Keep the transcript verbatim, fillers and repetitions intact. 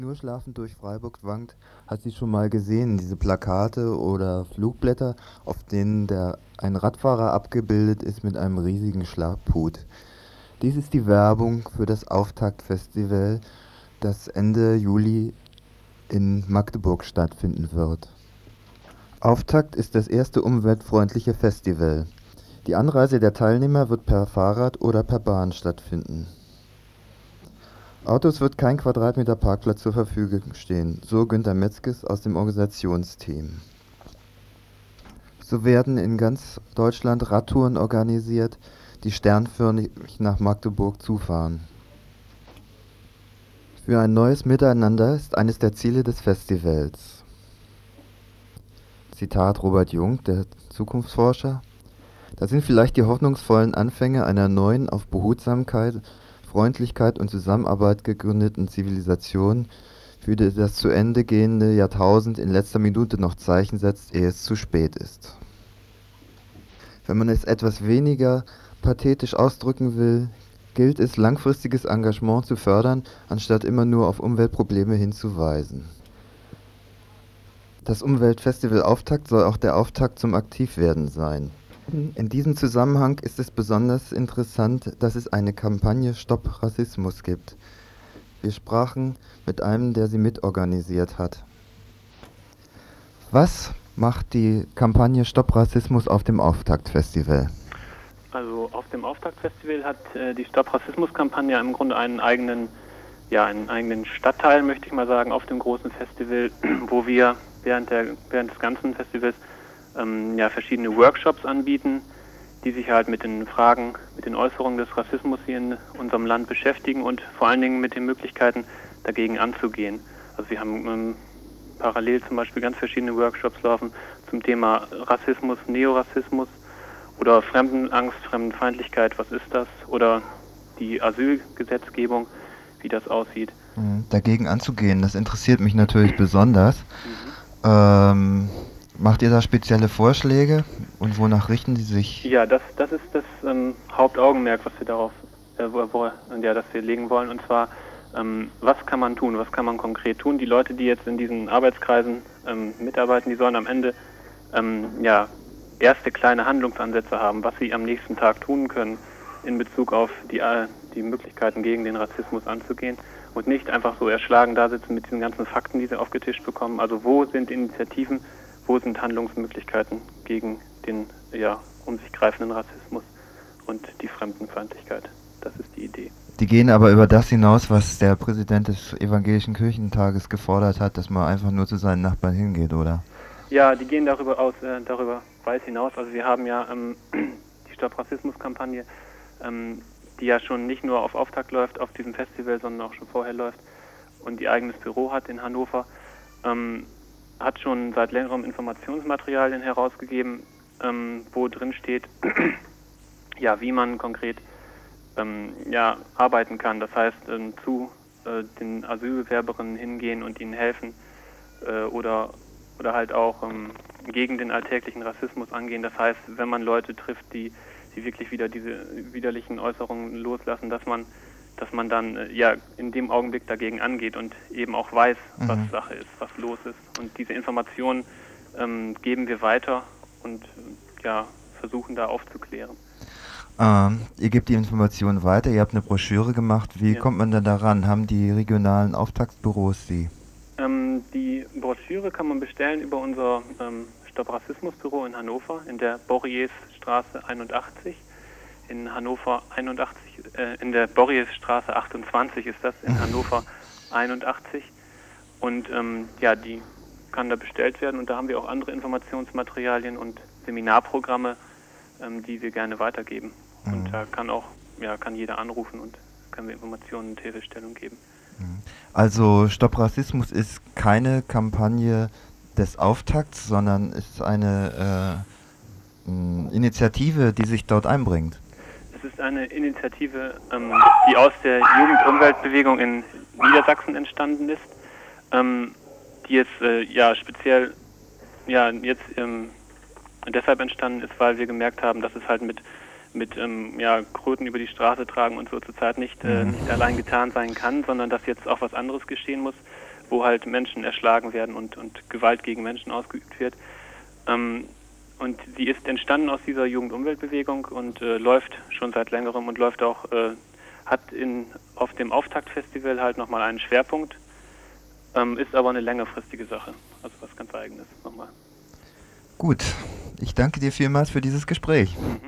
Nur schlafend durch Freiburg wankt, hat sie schon mal gesehen, diese Plakate oder Flugblätter, auf denen der, ein Radfahrer abgebildet ist mit einem riesigen Schlaghut. Dies ist die Werbung für das Auftaktfestival, das Ende Juli in Magdeburg stattfinden wird. Auftakt ist das erste umweltfreundliche Festival. Die Anreise der Teilnehmer wird per Fahrrad oder per Bahn stattfinden. Autos wird kein Quadratmeter Parkplatz zur Verfügung stehen, so Günter Metzges aus dem Organisationsteam. So werden in ganz Deutschland Radtouren organisiert, die sternförmig nach Magdeburg zufahren. Für ein neues Miteinander ist eines der Ziele des Festivals. Zitat Robert Jung, der Zukunftsforscher. Da sind vielleicht die hoffnungsvollen Anfänge einer neuen, auf Behutsamkeit, Freundlichkeit und Zusammenarbeit gegründeten Zivilisation, für die das zu Ende gehende Jahrtausend in letzter Minute noch Zeichen setzt, ehe es zu spät ist. Wenn man es etwas weniger pathetisch ausdrücken will, gilt es, langfristiges Engagement zu fördern, anstatt immer nur auf Umweltprobleme hinzuweisen. Das Umweltfestival Auftakt soll auch der Auftakt zum Aktivwerden sein. In diesem Zusammenhang ist es besonders interessant, dass es eine Kampagne Stopp Rassismus gibt. Wir sprachen mit einem, der sie mitorganisiert hat. Was macht die Kampagne Stopp Rassismus auf dem Auftaktfestival? Also auf dem Auftaktfestival hat äh, die Stopp Rassismus-Kampagne im Grunde einen eigenen, ja, einen eigenen Stadtteil, möchte ich mal sagen, auf dem großen Festival, wo wir während, der, während des ganzen Festivals ähm, ja, verschiedene Workshops anbieten, die sich halt mit den Fragen, mit den Äußerungen des Rassismus hier in unserem Land beschäftigen und vor allen Dingen mit den Möglichkeiten dagegen anzugehen. Also wir haben ähm, parallel zum Beispiel ganz verschiedene Workshops laufen zum Thema Rassismus, Neorassismus oder Fremdenangst, Fremdenfeindlichkeit, was ist das? Oder die Asylgesetzgebung, wie das aussieht. Dagegen anzugehen, das interessiert mich natürlich besonders. Mhm. Ähm, macht ihr da spezielle Vorschläge und wonach richten die sich? Ja, das, das ist das ähm, Hauptaugenmerk, was wir darauf, äh, wo, wo, ja, das wir legen wollen. Und zwar, ähm, was kann man tun, was kann man konkret tun? Die Leute, die jetzt in diesen Arbeitskreisen ähm, mitarbeiten, die sollen am Ende ähm, ja, erste kleine Handlungsansätze haben, was sie am nächsten Tag tun können in Bezug auf die, äh, die Möglichkeiten gegen den Rassismus anzugehen und nicht einfach so erschlagen da sitzen mit diesen ganzen Fakten, die sie aufgetischt bekommen. Also wo sind Initiativen, wo sind Handlungsmöglichkeiten gegen den ja, um sich greifenden Rassismus und die Fremdenfeindlichkeit. Das ist die Idee. Die gehen aber über das hinaus, was der Präsident des Evangelischen Kirchentages gefordert hat, dass man einfach nur zu seinen Nachbarn hingeht, oder? Ja, die gehen darüber aus, äh, darüber weit hinaus. Also wir haben ja ähm, die Stopp Rassismus-Kampagne, ähm, die ja schon nicht nur auf Auftakt läuft, auf diesem Festival, sondern auch schon vorher läuft und die eigenes Büro hat in Hannover, ähm, hat schon seit längerem Informationsmaterialien herausgegeben, ähm, wo drin steht, ja, wie man konkret ähm, ja, arbeiten kann. Das heißt, ähm, zu äh, den Asylbewerberinnen hingehen und ihnen helfen äh, oder oder halt auch ähm, gegen den alltäglichen Rassismus angehen. Das heißt, wenn man Leute trifft, die, die wirklich wieder diese widerlichen Äußerungen loslassen, dass man, dass man dann äh, ja in dem Augenblick dagegen angeht und eben auch weiß, mhm. was Sache ist, was los ist. Und diese Informationen ähm, geben wir weiter und ja, versuchen da aufzuklären. Ähm, ihr gebt die Informationen weiter, ihr habt eine Broschüre gemacht. Wie ja. kommt man denn daran? Haben die regionalen Auftaktbüros die? Ähm, die Broschüre kann man bestellen über unser ähm, Stopp Rassismus-Büro in Hannover, in der Borriesstraße einundachtzig. In Hannover einundachtzig, äh, in der Borriesstraße achtundzwanzig ist das, in Hannover einundachtzig. Und ähm, ja, die kann da bestellt werden und da haben wir auch andere Informationsmaterialien und Seminarprogramme, ähm, die wir gerne weitergeben. Mhm. Und da kann auch, ja, kann jeder anrufen und können wir Informationen und Hilfestellung geben. Also Stopp Rassismus ist keine Kampagne des Auftakts, sondern ist eine äh, Initiative, die sich dort einbringt. Es ist eine Initiative, ähm, die aus der Jugend-Umweltbewegung in Niedersachsen entstanden ist, ähm, die jetzt äh, ja speziell ja jetzt ähm, deshalb entstanden ist, weil wir gemerkt haben, dass es halt mit mit ähm, ja, Kröten über die Straße tragen und so zurzeit nicht, äh, nicht allein getan sein kann, sondern dass jetzt auch was anderes geschehen muss. wo halt Menschen erschlagen werden und, und Gewalt gegen Menschen ausgeübt wird. Ähm, und sie ist entstanden aus dieser Jugend-Umwelt-Bewegung und äh, läuft schon seit längerem und läuft auch, äh, hat in, auf dem Auftaktfestival halt nochmal einen Schwerpunkt, ähm, ist aber eine längerfristige Sache, also was ganz Eigenes nochmal. Gut, ich danke dir vielmals für dieses Gespräch. Mhm.